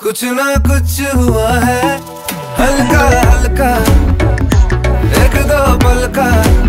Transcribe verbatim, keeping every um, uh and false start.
कुछ ना कुछ हुआ है, हल्का हल्का एक दो पल का।